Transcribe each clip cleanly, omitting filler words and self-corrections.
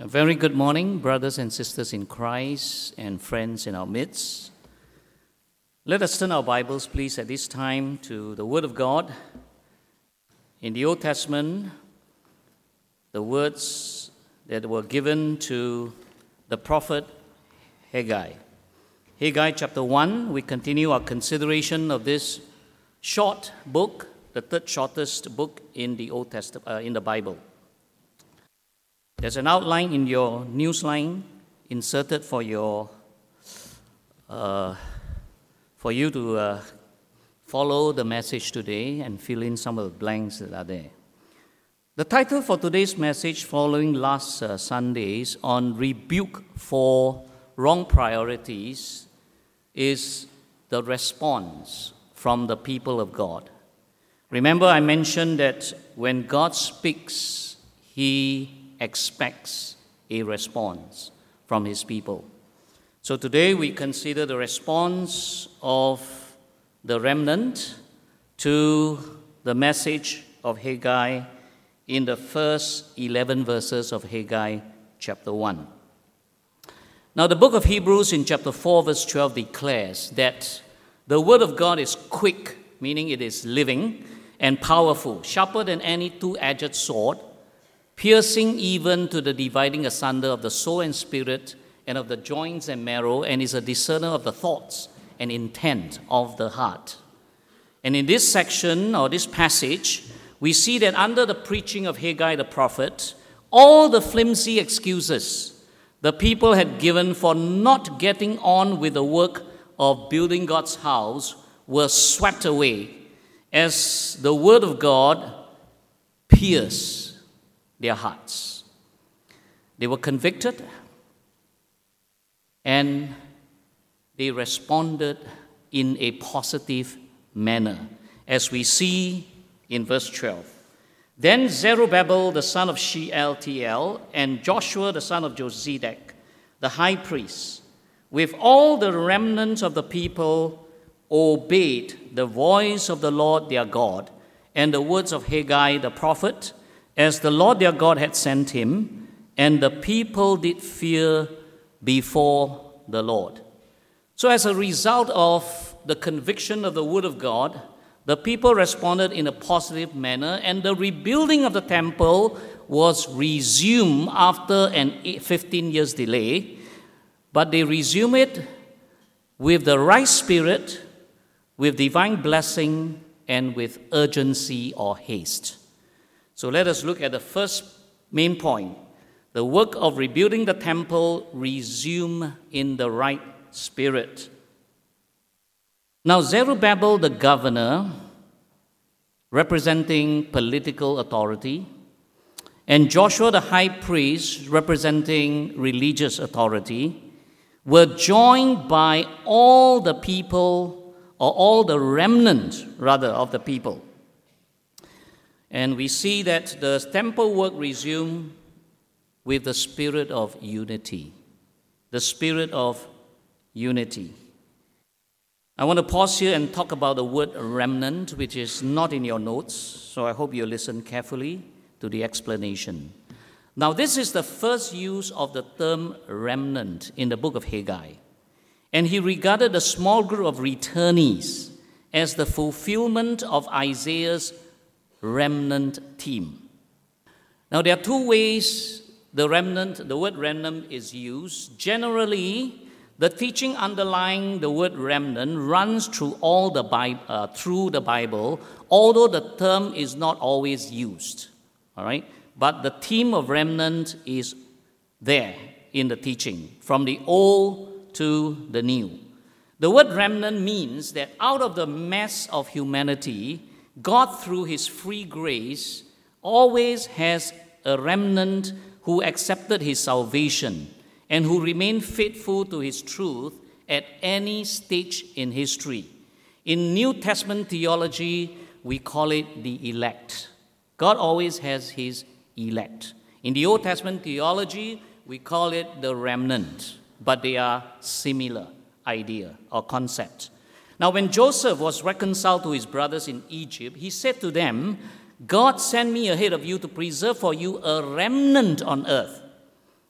A very good morning, brothers and sisters in Christ and friends in our midst. Let us turn our Bibles, please, at this time to the Word of God. In the Old Testament, the words that were given to the prophet Haggai. Haggai chapter 1, we continue our consideration of this short book, the third shortest book in the Old Testament, in the Bible. There's an outline in your newsline inserted for you to follow the message today and fill in some of the blanks that are there. The title for today's message, following last Sunday's on rebuke for wrong priorities, is the response from the people of God. Remember, I mentioned that when God speaks, He expects a response from His people. So today we consider the response of the remnant to the message of Haggai in the first 11 verses of Haggai chapter 1. Now the book of Hebrews in chapter 4 verse 12 declares that the word of God is quick, meaning it is living and powerful, sharper than any two-edged sword, piercing even to the dividing asunder of the soul and spirit and of the joints and marrow, and is a discerner of the thoughts and intent of the heart. And in this section, or this passage, we see that under the preaching of Haggai the prophet, all the flimsy excuses the people had given for not getting on with the work of building God's house were swept away as the word of God pierced their hearts. They were convicted and they responded in a positive manner, as we see in verse 12. Then Zerubbabel, the son of Shealtiel, and Joshua, the son of Josedek, the high priest, with all the remnants of the people, obeyed the voice of the Lord their God and the words of Haggai the prophet, as the Lord their God had sent him, and the people did fear before the Lord. So as a result of the conviction of the word of God, the people responded in a positive manner, and the rebuilding of the temple was resumed after an 15 years delay, but they resumed it with the right spirit, with divine blessing, and with urgency or haste. So let us look at the first main point. The work of rebuilding the temple resumed in the right spirit. Now Zerubbabel, the governor, representing political authority, and Joshua, the high priest, representing religious authority, were joined by all the people, or all the remnant, rather, of the people. And we see that the temple work resumed with the spirit of unity. The spirit of unity. I want to pause here and talk about the word remnant, which is not in your notes, so I hope you listen carefully to the explanation. Now, this is the first use of the term remnant in the book of Haggai. And he regarded the small group of returnees as the fulfillment of Isaiah's remnant theme. Now, there are two ways the word remnant is used. Generally, the teaching underlying the word remnant runs through through the Bible, although the term is not always used. All right, but the theme of remnant is there in the teaching, from the Old to the New. The word remnant means that out of the mess of humanity, God, through His free grace, always has a remnant who accepted His salvation and who remained faithful to His truth at any stage in history. In New Testament theology, we call it the elect. God always has His elect. In the Old Testament theology, we call it the remnant, but they are similar idea or concept. Now, when Joseph was reconciled to his brothers in Egypt, he said to them, God sent me ahead of you to preserve for you a remnant on earth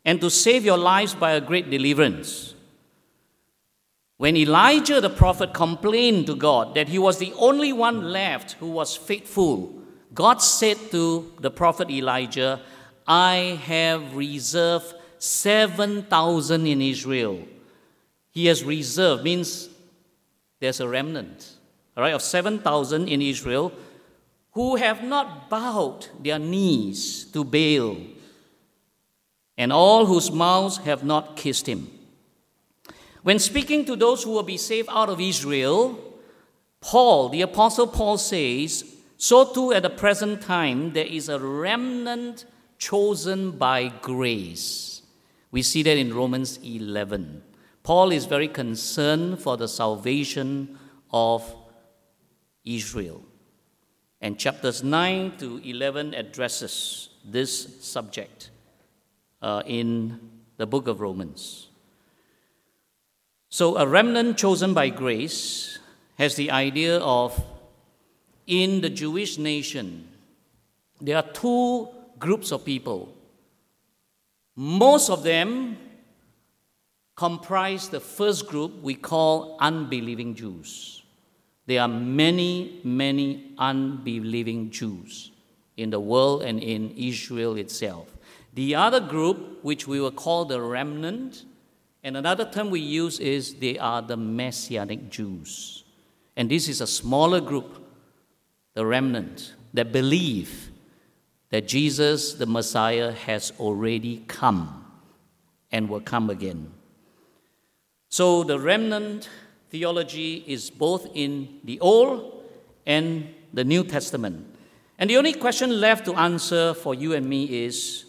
and to save your lives by a great deliverance. When Elijah the prophet complained to God that he was the only one left who was faithful, God said to the prophet Elijah, I have reserved 7,000 in Israel. He has reserved, means there's a remnant, all right, of 7,000 in Israel who have not bowed their knees to Baal, and all whose mouths have not kissed him. When speaking to those who will be saved out of Israel, Paul, the Apostle Paul says, so too at the present time there is a remnant chosen by grace. We see that in Romans 11. Paul is very concerned for the salvation of Israel. And chapters 9 to 11 addresses this subject in the book of Romans. So a remnant chosen by grace has the idea of, in the Jewish nation, there are two groups of people. Most of them comprise the first group we call unbelieving Jews. There are many, many unbelieving Jews in the world and in Israel itself. The other group, which we will call the remnant, and another term we use is they are the Messianic Jews. And this is a smaller group, the remnant, that believe that Jesus, the Messiah, has already come and will come again. So the remnant theology is both in the Old and the New Testament. And the only question left to answer for you and me is,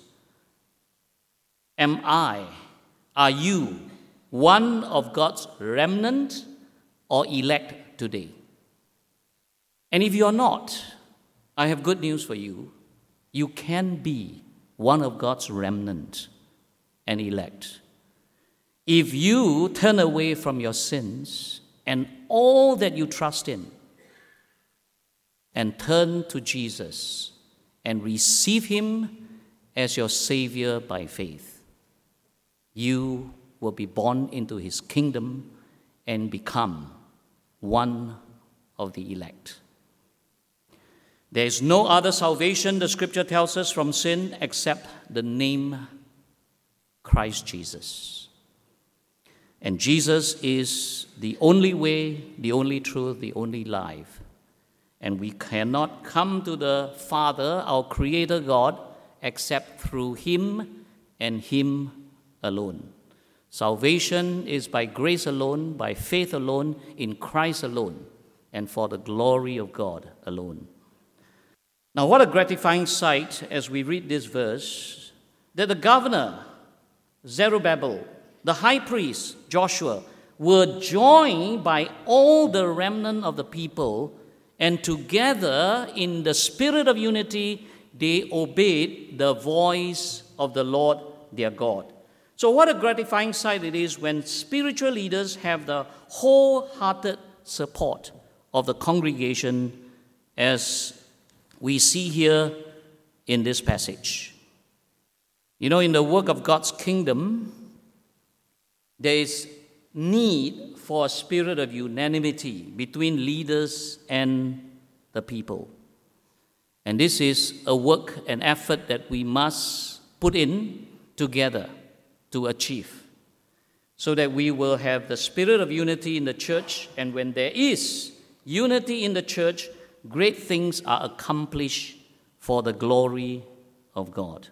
are you one of God's remnant or elect today? And if you are not, I have good news for you. You can be one of God's remnant and elect. If you turn away from your sins and all that you trust in and turn to Jesus and receive Him as your Savior by faith, you will be born into His kingdom and become one of the elect. There is no other salvation, the Scripture tells us, from sin except the name Christ Jesus. And Jesus is the only way, the only truth, the only life. And we cannot come to the Father, our Creator God, except through Him and Him alone. Salvation is by grace alone, by faith alone, in Christ alone, and for the glory of God alone. Now, what a gratifying sight as we read this verse, that the governor, Zerubbabel, the high priest, Joshua, were joined by all the remnant of the people, and together in the spirit of unity, they obeyed the voice of the Lord their God. So what a gratifying sight it is when spiritual leaders have the wholehearted support of the congregation, as we see here in this passage. You know, in the work of God's kingdom, there is need for a spirit of unanimity between leaders and the people. And this is a work, an effort that we must put in together to achieve, so that we will have the spirit of unity in the church, and when there is unity in the church, great things are accomplished for the glory of God.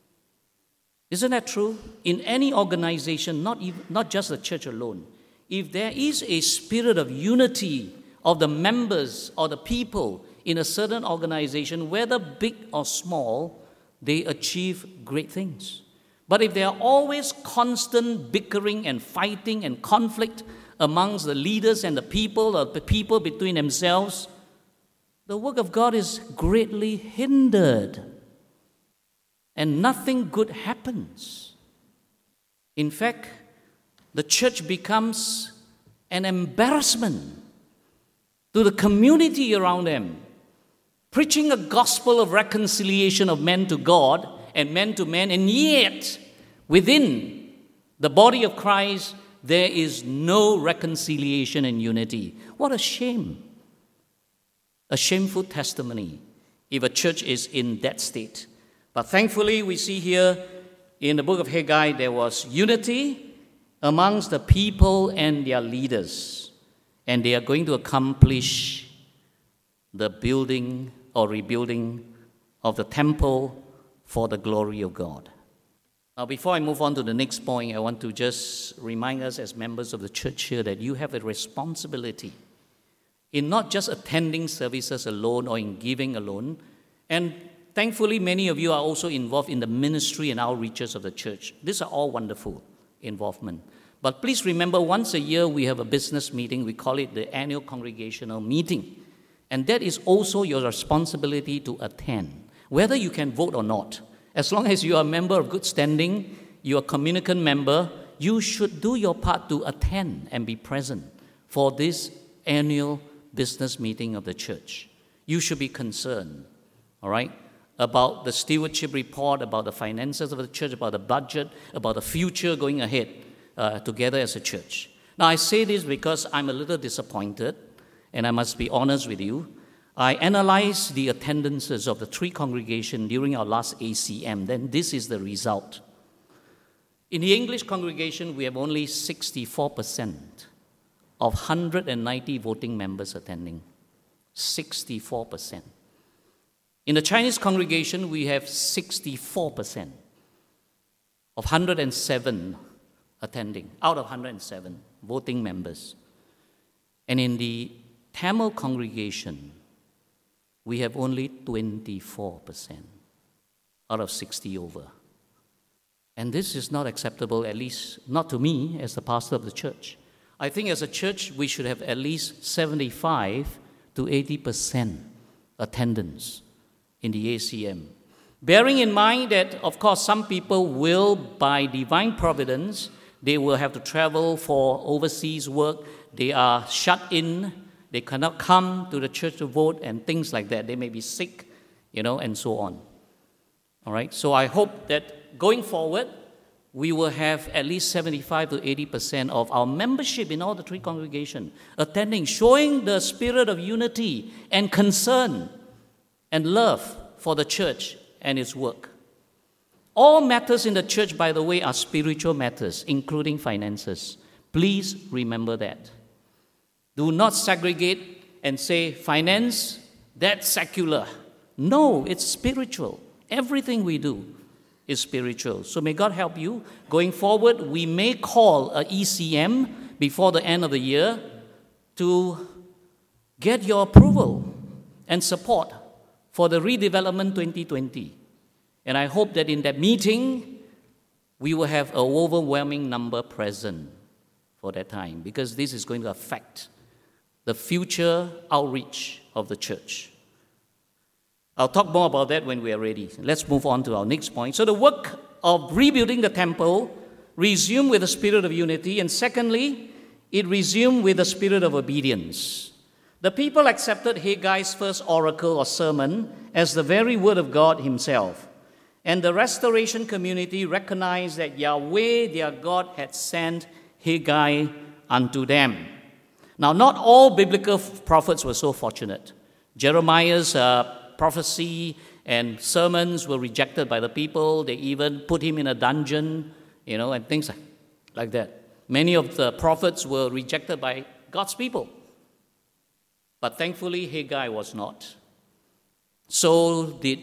Isn't that true? In any organization, not just the church alone, if there is a spirit of unity of the members or the people in a certain organization, whether big or small, they achieve great things. But if there are always constant bickering and fighting and conflict amongst the leaders and the people, or the people between themselves, the work of God is greatly hindered, and nothing good happens. In fact, the church becomes an embarrassment to the community around them, preaching a gospel of reconciliation of men to God and men to men, and yet Within the body of Christ, there is no reconciliation and unity. What a shame. A shameful testimony if a church is in that state. But thankfully, we see here in the book of Haggai, there was unity amongst the people and their leaders. And they are going to accomplish the building or rebuilding of the temple for the glory of God. Now, before I move on to the next point, I want to just remind us as members of the church here that you have a responsibility in not just attending services alone or in giving alone. And thankfully, many of you are also involved in the ministry and outreaches of the church. These are all wonderful involvement. But please remember, once a year we have a business meeting. We call it the annual congregational meeting. And that is also your responsibility to attend, whether you can vote or not. As long as you are a member of good standing, you are a communicant member, you should do your part to attend and be present for this annual business meeting of the church. You should be concerned, all right, about the stewardship report, about the finances of the church, about the budget, about the future going ahead together as a church. Now, I say this because I'm a little disappointed, and I must be honest with you. I analyzed the attendances of the three congregations during our last ACM. Then this is the result. In the English congregation, we have only 64% of 190 voting members attending. 64%. In the Chinese congregation, we have 64% of 107 attending, out of 107 voting members. And in the Tamil congregation, we have only 24% out of 60 over. And this is not acceptable, at least not to me as the pastor of the church. I think as a church, we should have at least 75 to 80% attendance in the ACM. Bearing in mind that, of course, some people will, by divine providence, they will have to travel for overseas work. They are shut in. They cannot come to the church to vote and things like that. They may be sick, and so on. All right? So I hope that going forward, we will have at least 75 to 80% of our membership in all the three congregations attending, showing the spirit of unity and concern and love for the church and its work. All matters in the church, by the way, are spiritual matters, including finances. Please remember that. Do not segregate and say, finance, that's secular. No, it's spiritual. Everything we do is spiritual. So may God help you. Going forward, we may call a ECM before the end of the year to get your approval and support for the redevelopment 2020. And I hope that in that meeting, we will have an overwhelming number present for that time, because this is going to affect the future outreach of the church. I'll talk more about that when we are ready. Let's move on to our next point. So the work of rebuilding the temple resumed with a spirit of unity, and secondly, it resumed with a spirit of obedience. The people accepted Haggai's first oracle or sermon as the very word of God himself, and the restoration community recognized that Yahweh, their God, had sent Haggai unto them. Now, not all biblical prophets were so fortunate. Jeremiah's prophecy and sermons were rejected by the people. They even put him in a dungeon, and things like that. Many of the prophets were rejected by God's people. But thankfully, Haggai was not. So did,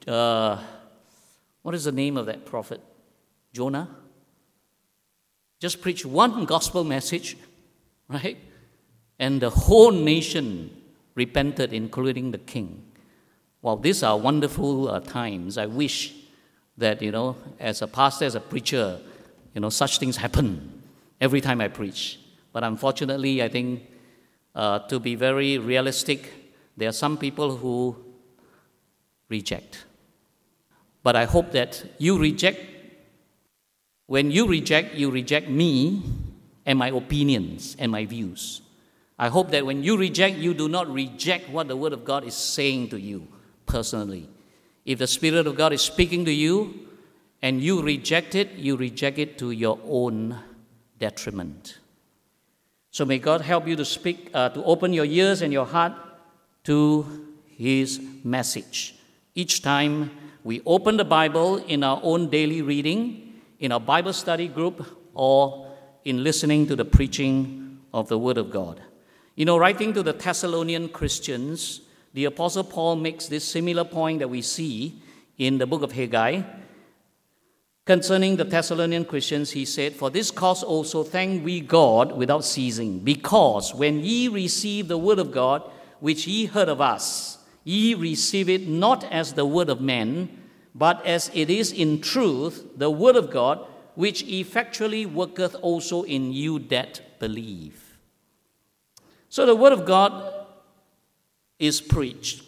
what is the name of that prophet? Jonah? Just preach one gospel message, right? And the whole nation repented, including the king. Wow, these are wonderful times. I wish that, as a pastor, as a preacher, such things happen every time I preach. But unfortunately, I think to be very realistic, there are some people who reject. But I hope that you reject. When you reject me and my opinions and my views. I hope that when you reject, you do not reject what the Word of God is saying to you personally. If the Spirit of God is speaking to you and you reject it to your own detriment. So may God help you to speak, to open your ears and your heart to His message. Each time we open the Bible in our own daily reading, in our Bible study group, or in listening to the preaching of the Word of God. Writing to the Thessalonian Christians, the Apostle Paul makes this similar point that we see in the book of Haggai. Concerning the Thessalonian Christians, he said, "For this cause also thank we God without ceasing, because when ye receive the word of God, which ye heard of us, ye receive it not as the word of men, but as it is in truth the word of God, which effectually worketh also in you that believe." So the word of God is preached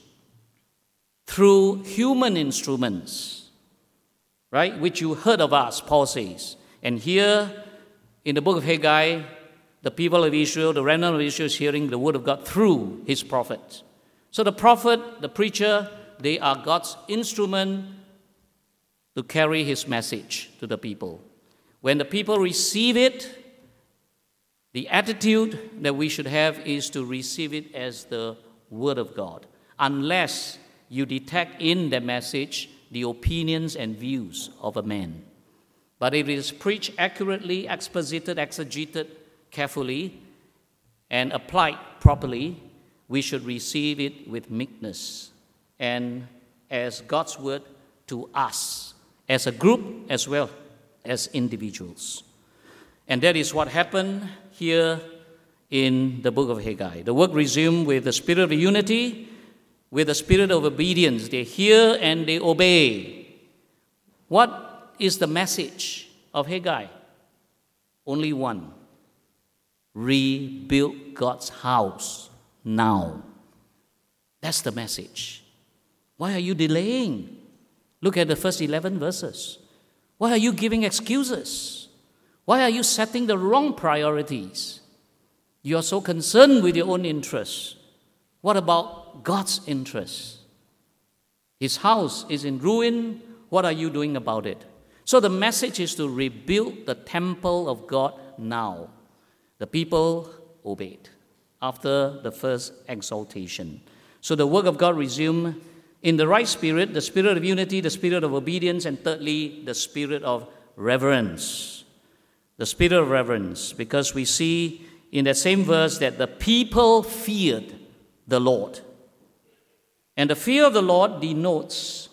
through human instruments, right? Which you heard of us, Paul says. And here in the book of Haggai, the people of Israel, the remnant of Israel is hearing the word of God through his prophet. So the prophet, the preacher, they are God's instrument to carry his message to the people. When the people receive it, the attitude that we should have is to receive it as the word of God, unless you detect in the message the opinions and views of a man. But if it is preached accurately, exposited, exegeted carefully, and applied properly, we should receive it with meekness and as God's word to us, as a group as well as individuals. And that is what happened here in the book of Haggai. The work resumed with the spirit of unity, with the spirit of obedience. They hear and they obey. What is the message of Haggai? Only one. Rebuild God's house now. That's the message. Why are you delaying? Look at the first 11 verses. Why are you giving excuses? Why are you setting the wrong priorities? You are so concerned with your own interests. What about God's interests? His house is in ruin. What are you doing about it? So the message is to rebuild the temple of God now. The people obeyed after the first exaltation. So the work of God resumed in the right spirit, the spirit of unity, the spirit of obedience, and thirdly, the spirit of reverence. The spirit of reverence, because we see in that same verse that the people feared the Lord. And the fear of the Lord denotes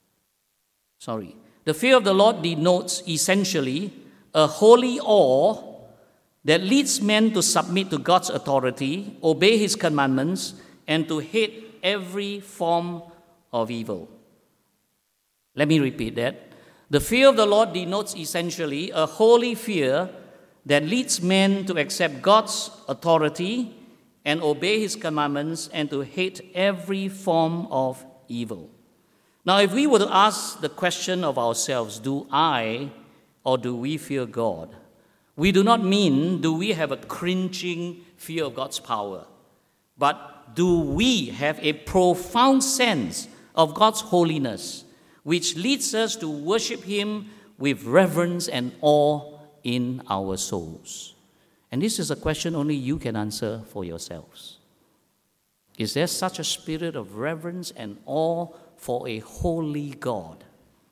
essentially a holy awe that leads men to submit to God's authority, obey his commandments, and to hate every form of evil. Let me repeat that. The fear of the Lord denotes essentially a holy fear that leads men to accept God's authority and obey his commandments and to hate every form of evil. Now, if we were to ask the question of ourselves, do I or do we fear God? We do not mean do we have a cringing fear of God's power, but do we have a profound sense of God's holiness, which leads us to worship him with reverence and awe in our souls? And this is a question only you can answer for yourselves. Is there such a spirit of reverence and awe for a holy God,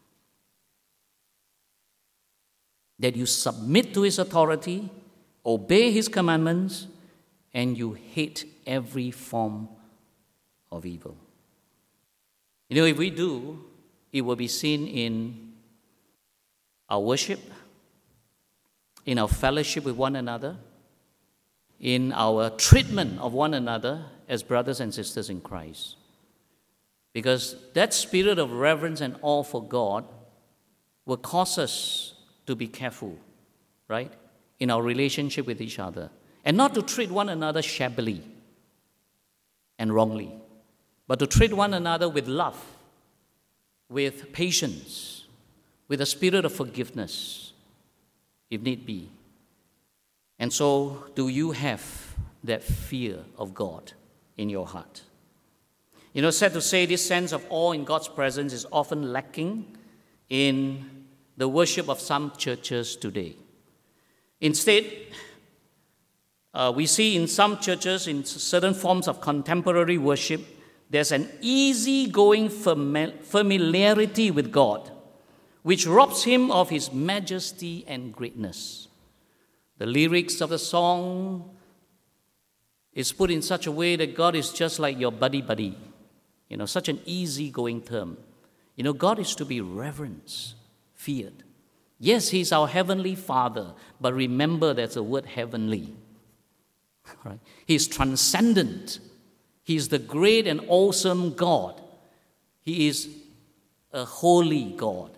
that you submit to his authority, obey his commandments, and you hate every form of evil? If we do, it will be seen in our worship, in our fellowship with one another, in our treatment of one another as brothers and sisters in Christ. Because that spirit of reverence and awe for God will cause us to be careful, right, in our relationship with each other, and not to treat one another shabbily and wrongly, but to treat one another with love, with patience, with a spirit of forgiveness, if need be. And so, do you have that fear of God in your heart? Sad to say, this sense of awe in God's presence is often lacking in the worship of some churches today. Instead, we see in some churches, in certain forms of contemporary worship, there's an easygoing familiarity with God, which robs him of his majesty and greatness. The lyrics of the song is put in such a way that God is just like your buddy. Such an easygoing term. God is to be reverenced, feared. Yes, he's our heavenly Father, but remember there's a word heavenly. Right? He's transcendent. He's the great and awesome God. He is a holy God.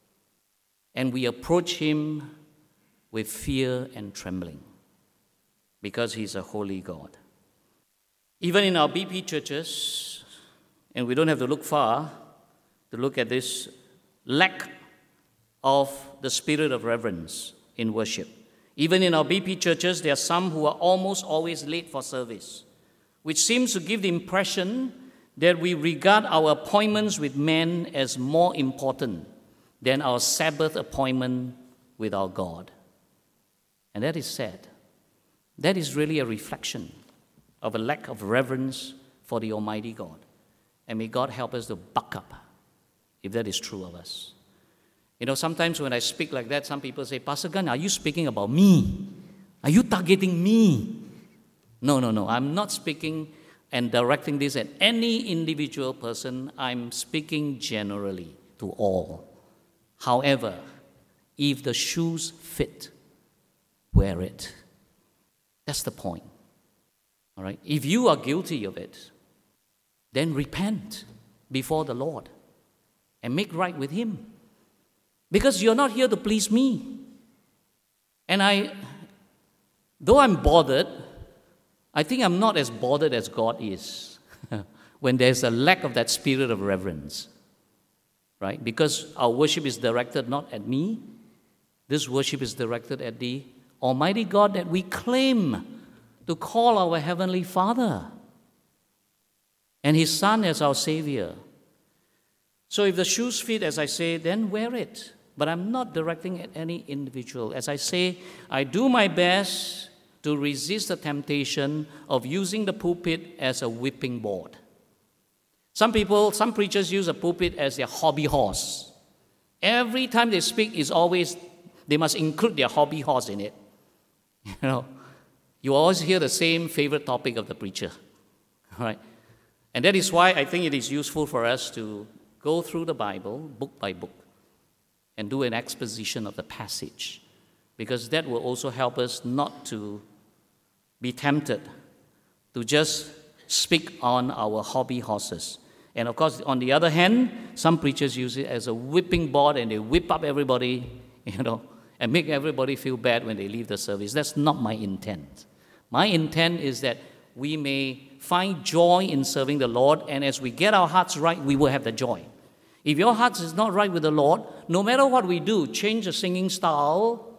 And we approach him with fear and trembling because he's a holy God. Even in our BP churches, and we don't have to look far to look at this lack of the spirit of reverence in worship. Even in our BP churches, there are some who are almost always late for service, which seems to give the impression that we regard our appointments with men as more important than our Sabbath appointment with our God. And that is sad. That is really a reflection of a lack of reverence for the Almighty God. And may God help us to buck up if that is true of us. Sometimes when I speak like that, some people say, Pastor Gan, are you speaking about me? Are you targeting me? No. I'm not speaking and directing this at any individual person. I'm speaking generally to all. However, if the shoes fit, wear it. That's the point. All right? If you are guilty of it, then repent before the Lord and make right with him. Because you're not here to please me. And though I'm bothered, I think I'm not as bothered as God is when there's a lack of that spirit of reverence. Right? Because our worship is directed not at me. This worship is directed at the Almighty God that we claim to call our Heavenly Father and His Son as our Savior. So if the shoes fit, as I say, then wear it. But I'm not directing at any individual. As I say, I do my best to resist the temptation of using the pulpit as a whipping board. Some preachers use a pulpit as their hobby horse. Every time they speak, they must include their hobby horse in it. You always hear the same favorite topic of the preacher. Right? And that is why I think it is useful for us to go through the Bible, book by book, and do an exposition of the passage, because that will also help us not to be tempted to just speak on our hobby horses. And of course, on the other hand, some preachers use it as a whipping board and they whip up everybody, and make everybody feel bad when they leave the service. That's not my intent. My intent is that we may find joy in serving the Lord, and as we get our hearts right, we will have the joy. If your heart is not right with the Lord, no matter what we do, change the singing style,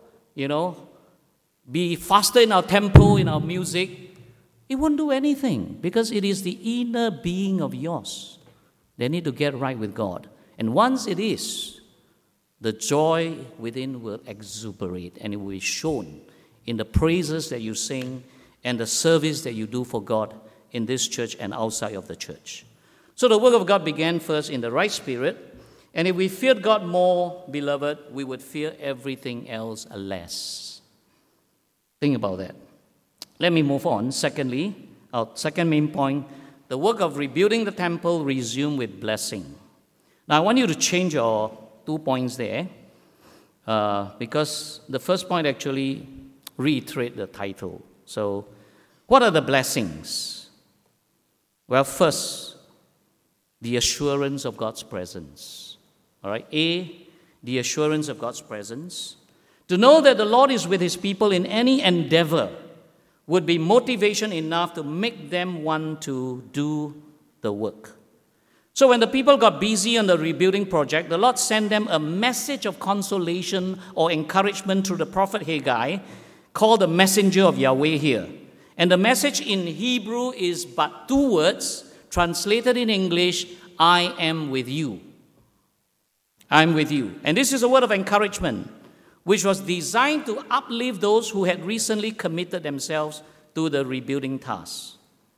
be faster in our tempo, in our music, it won't do anything, because it is the inner being of yours that need to get right with God. And once it is, the joy within will exuberate, and it will be shown in the praises that you sing and the service that you do for God in this church and outside of the church. So the work of God began first in the right spirit, and if we feared God more, beloved, we would fear everything else less. Think about that. Let me move on. Secondly, our second main point, the work of rebuilding the temple resumed with blessing. Now I want you to change your 2 points there, because the first point actually reiterates the title. So, what are the blessings? Well, first, the assurance of God's presence. All right, the assurance of God's presence. To know that the Lord is with His people in any endeavor would be motivation enough to make them want to do the work. So when the people got busy on the rebuilding project, the Lord sent them a message of consolation or encouragement through the prophet Haggai, called the messenger of Yahweh here. And the message in Hebrew is but 2 words, translated in English, I am with you. I'm with you. And this is a word of encouragement, which was designed to uplift those who had recently committed themselves to the rebuilding task.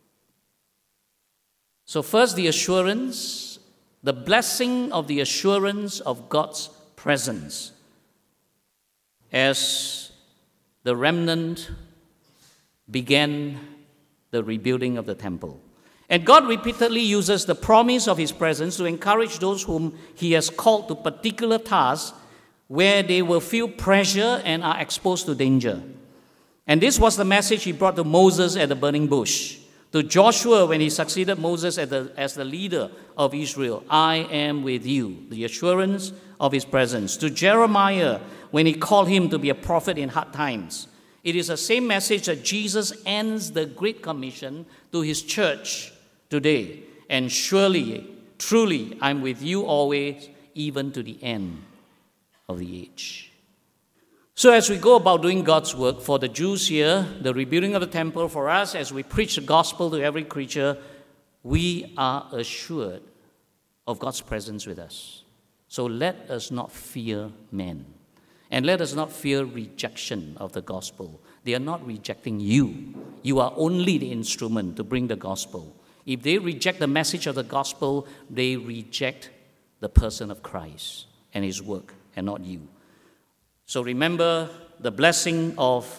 So first, the assurance, the blessing of the assurance of God's presence as the remnant began the rebuilding of the temple. And God repeatedly uses the promise of his presence to encourage those whom he has called to particular tasks where they will feel pressure and are exposed to danger. And this was the message he brought to Moses at the burning bush, to Joshua when he succeeded Moses as the leader of Israel. I am with you, the assurance of his presence. To Jeremiah when he called him to be a prophet in hard times. It is the same message that Jesus ends the Great Commission to his church today. And surely, truly, I'm with you always, even to the end of the age. So as we go about doing God's work, for the Jews here, the rebuilding of the temple, for us as we preach the gospel to every creature, we are assured of God's presence with us. So let us not fear men. And let us not fear rejection of the gospel. They are not rejecting you. You are only the instrument to bring the gospel. If they reject the message of the gospel, they reject the person of Christ and his work, and not you. So remember the blessing of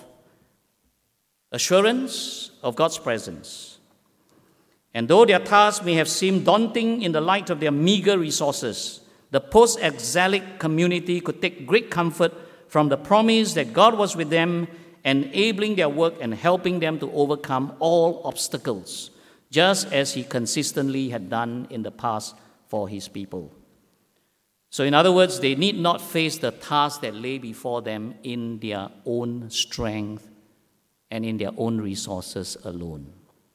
assurance of God's presence. And though their task may have seemed daunting in the light of their meager resources, the post-exilic community could take great comfort from the promise that God was with them, enabling their work and helping them to overcome all obstacles, just as he consistently had done in the past for his people. So in other words, they need not face the task that lay before them in their own strength and in their own resources alone.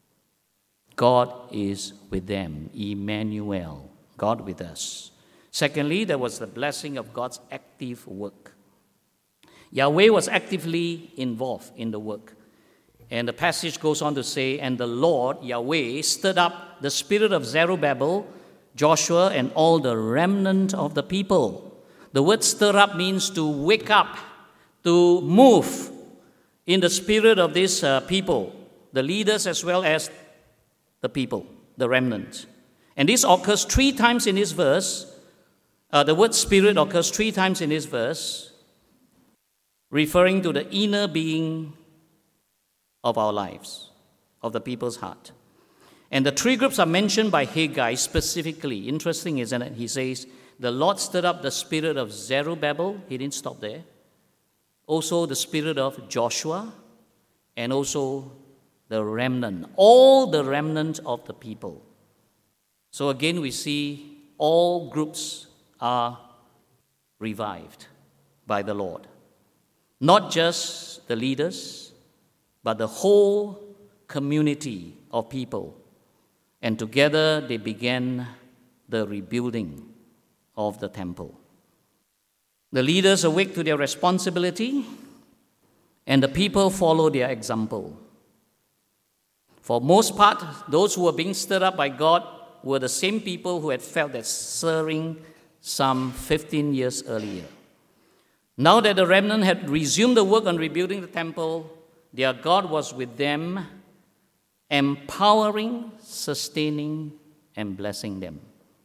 God is with them, Emmanuel, God with us. Secondly, there was the blessing of God's active work. Yahweh was actively involved in the work. And the passage goes on to say, and the Lord, Yahweh, stirred up the spirit of Zerubbabel, Joshua, and all the remnant of the people. The word stir up means to wake up, to move in the spirit of these people, the leaders as well as the people, the remnant. And this occurs 3 times in this verse. The word spirit occurs 3 times in this verse, referring to the inner being of our lives, of the people's heart. And the 3 groups are mentioned by Haggai specifically. Interesting, isn't it? He says, the Lord stirred up the spirit of Zerubbabel. He didn't stop there. Also the spirit of Joshua, and also the remnant, all the remnant of the people. So again, we see all groups are revived by the Lord. Not just the leaders, but the whole community of people. And together they began the rebuilding of the temple. The leaders awake to their responsibility, and the people follow their example. For most part, those who were being stirred up by God were the same people who had felt that stirring some 15 years earlier. Now that the remnant had resumed the work on rebuilding the temple, their God was with them, empowering, sustaining, and blessing them.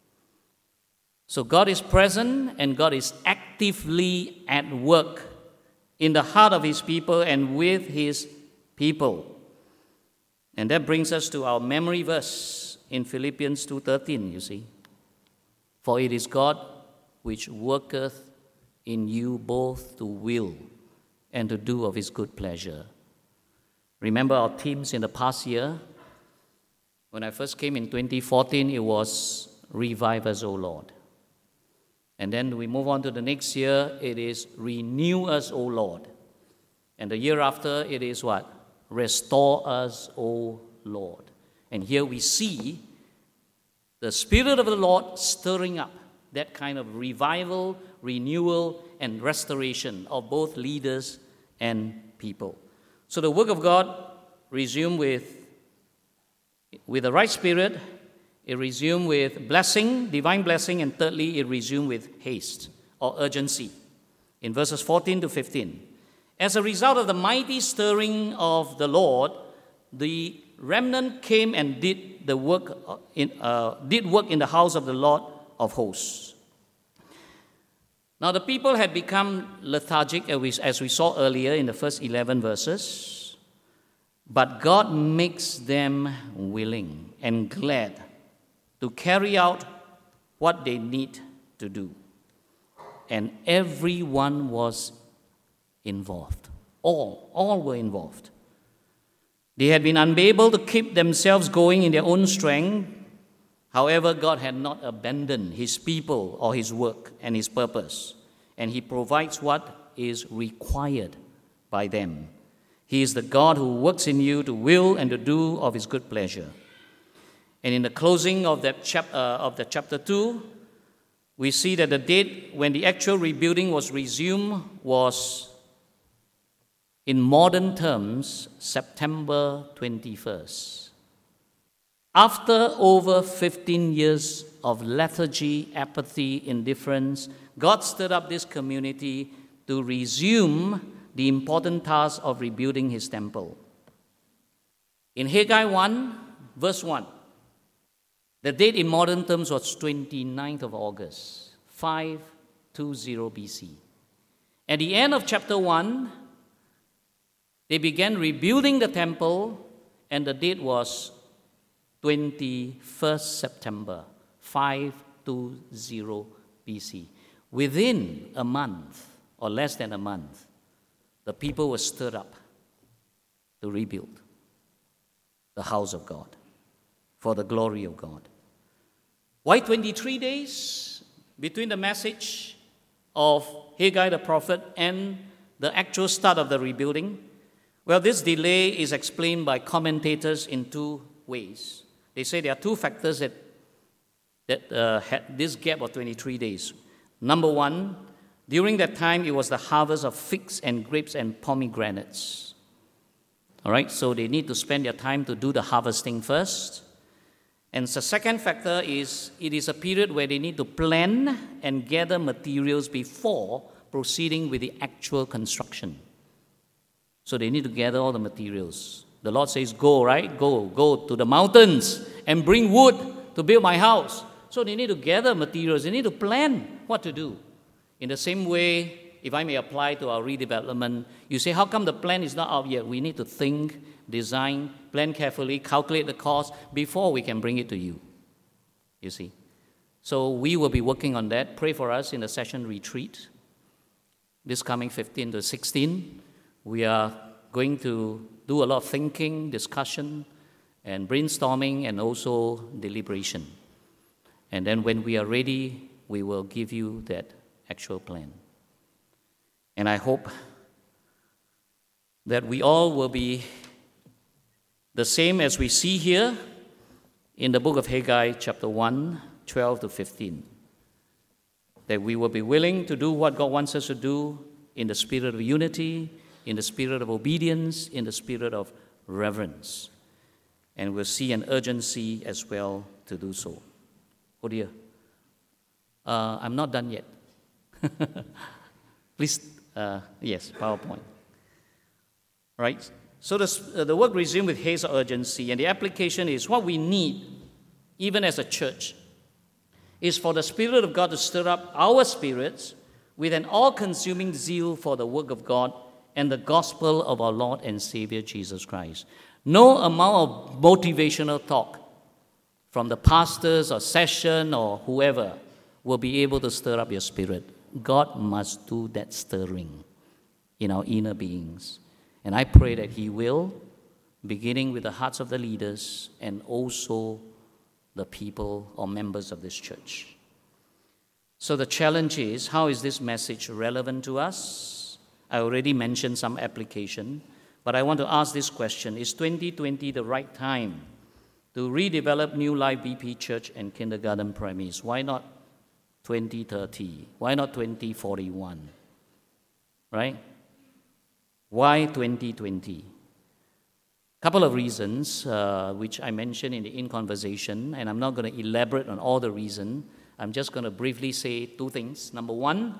So God is present and God is actively at work in the heart of his people and with his people. And that brings us to our memory verse in Philippians 2:13, you see. For it is God which worketh in you both to will and to do of his good pleasure. Remember our themes in the past year? When I first came in 2014, it was Revive Us, O Lord. And then we move on to the next year, it is Renew Us, O Lord. And the year after, it is what? Restore Us, O Lord. And here we see the Spirit of the Lord stirring up that kind of revival, renewal, and restoration of both leaders and people. So the work of God resumed with the right spirit it resumed with blessing, divine blessing, and thirdly, it resumed with haste or urgency in verses 14 to 15. As a result of the mighty stirring of the Lord, the remnant came and did work in the house of the Lord of hosts. Now the people had become lethargic, as we saw earlier in the first 11 verses, but God makes them willing and glad to carry out what they need to do. And everyone was involved. All were involved. They had been unable to keep themselves going in their own strength. However, God had not abandoned his people or his work and his purpose, and he provides what is required by them. He is the God who works in you to will and to do of his good pleasure. And in the closing of that chapter 2, we see that the date when the actual rebuilding was resumed was, in modern terms, September 21st. After over 15 years of lethargy, apathy, indifference, God stirred up this community to resume the important task of rebuilding his temple. In Haggai 1, verse 1, the date in modern terms was 29th of August, 520 BC. At the end of chapter 1, they began rebuilding the temple, and the date was 21st September, 520 BC. Within a month, or less than a month, the people were stirred up to rebuild the house of God for the glory of God. Why 23 days between the message of Haggai the prophet and the actual start of the rebuilding? Well, this delay is explained by commentators in two ways. They say there are two factors that had this gap of 23 days. Number one, during that time, it was the harvest of figs and grapes and pomegranates. All right, so they need to spend their time to do the harvesting first. And the second factor is it is a period where they need to plan and gather materials before proceeding with the actual construction. So they need to gather all the materials. The Lord says, go, right? Go to the mountains and bring wood to build my house. So they need to gather materials. They need to plan what to do. In the same way, if I may apply to our redevelopment, you say, how come the plan is not out yet? We need to think, design, plan carefully, calculate the cost before we can bring it to you. You see? So we will be working on that. Pray for us in the session retreat. This coming 15 to 16, we are going to do a lot of thinking, discussion, and brainstorming, and also deliberation. And then when we are ready, we will give you that actual plan. And I hope that we all will be the same as we see here in the book of Haggai, chapter 1, 12 to 15. That we will be willing to do what God wants us to do in the spirit of unity, in the spirit of obedience, in the spirit of reverence. And we'll see an urgency as well to do so. Oh dear. I'm not done yet. Please, yes, PowerPoint. Right? So the work resumed with haste or urgency, and the application is what we need, even as a church, is for the Spirit of God to stir up our spirits with an all-consuming zeal for the work of God and the gospel of our Lord and Savior Jesus Christ. No amount of motivational talk from the pastors or session or whoever will be able to stir up your spirit. God must do that stirring in our inner beings. And I pray that He will, beginning with the hearts of the leaders and also the people or members of this church. So the challenge is, how is this message relevant to us? I already mentioned some application, but I want to ask this question. Is 2020 the right time to redevelop New Life BP Church and kindergarten premise? Why not 2030? Why not 2041? Right? Why 2020? couple of reasons, which I mentioned in the in-conversation, and I'm not going to elaborate on all the reasons. I'm just going to briefly say two things. Number one,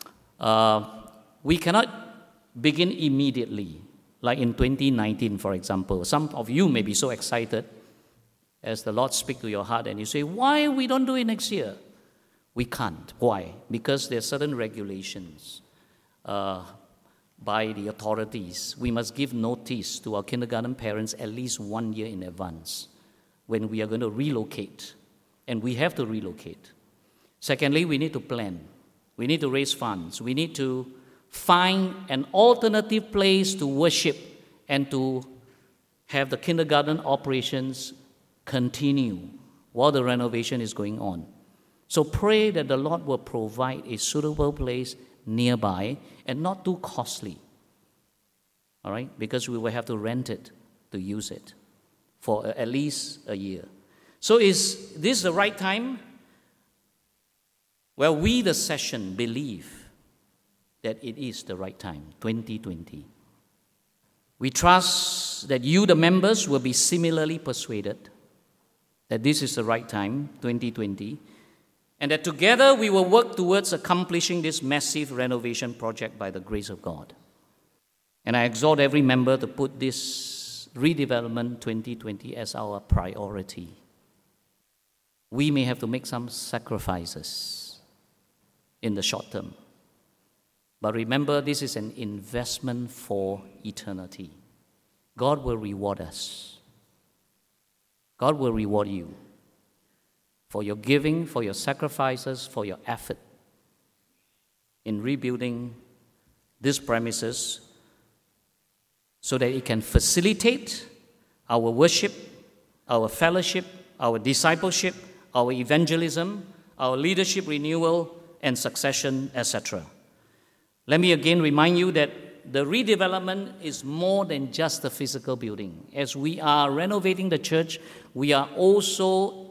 we cannot begin immediately, like in 2019, for example. Some of you may be so excited as the Lord speaks to your heart, and you say, why we don't do it next year? We can't. Why? Because there are certain regulations by the authorities. We must give notice to our kindergarten parents at least 1 year in advance when we are going to relocate, and we have to relocate. Secondly, we need to plan. We need to raise funds. We need to find an alternative place to worship and to have the kindergarten operations continue while the renovation is going on. So pray that the Lord will provide a suitable place nearby and not too costly, all right? Because we will have to rent it to use it for at least a year. So is this the right time? Well, we, the session, believe that it is the right time, 2020. We trust that you, the members, will be similarly persuaded that this is the right time, 2020, and that together we will work towards accomplishing this massive renovation project by the grace of God. And I exhort every member to put this redevelopment 2020 as our priority. We may have to make some sacrifices in the short term. But remember, this is an investment for eternity. God will reward us. God will reward you for your giving, for your sacrifices, for your effort in rebuilding these premises so that it can facilitate our worship, our fellowship, our discipleship, our evangelism, our leadership renewal and succession, etc. Let me again remind you that the redevelopment is more than just the physical building. As we are renovating the church, we are also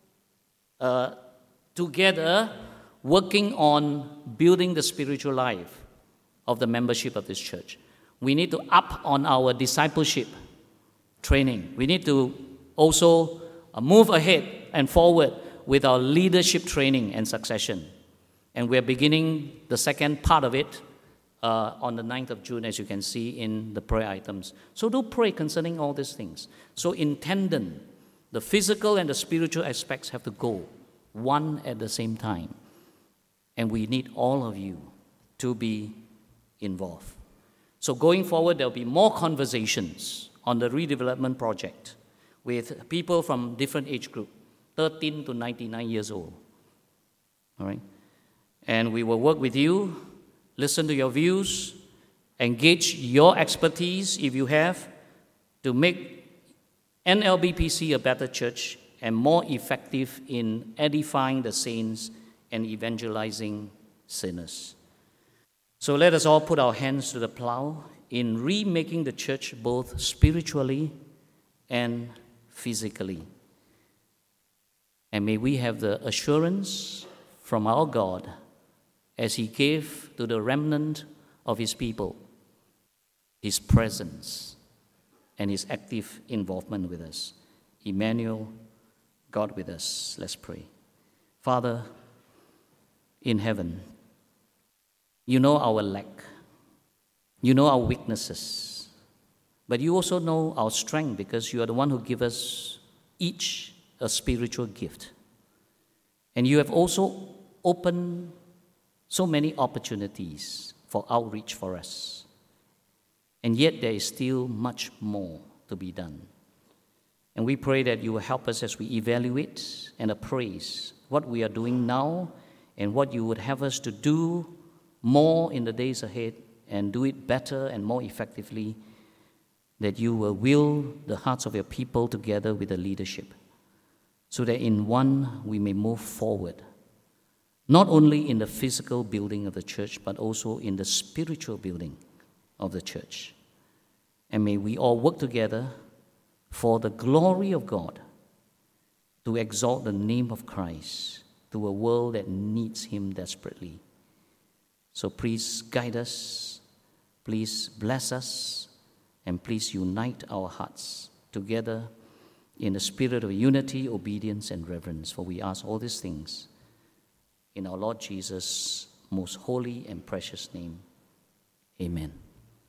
together working on building the spiritual life of the membership of this church. We need to up on our discipleship training. We need to also move ahead and forward with our leadership training and succession. And we're beginning the second part of it on the 9th of June, as you can see in the prayer items. So do pray concerning all these things. So in tandem, the physical and the spiritual aspects have to go, one at the same time. And we need all of you to be involved. So going forward, there'll be more conversations on the redevelopment project with people from different age group, 13 to 99 years old. All right? And we will work with you, listen to your views, engage your expertise if you have, to make NLBPC a better church and more effective in edifying the saints and evangelizing sinners. So let us all put our hands to the plow in remaking the church both spiritually and physically. And may we have the assurance from our God as He gave to the remnant of His people His presence and His active involvement with us. Emmanuel, God with us. Let's pray. Father in heaven, you know our lack. You know our weaknesses. But you also know our strength because you are the one who gives us each a spiritual gift. And you have also opened so many opportunities for outreach for us. And yet there is still much more to be done. And we pray that you will help us as we evaluate and appraise what we are doing now and what you would have us to do more in the days ahead and do it better and more effectively, that you will will the hearts of your people together with the leadership, so that in one we may move forward, not only in the physical building of the church, but also in the spiritual building of the church. And may we all work together for the glory of God, to exalt the name of Christ to a world that needs Him desperately. So please guide us, please bless us, And please unite our hearts together in a spirit of unity, obedience, and reverence. For we ask all these things in our Lord Jesus' most holy and precious name. Amen.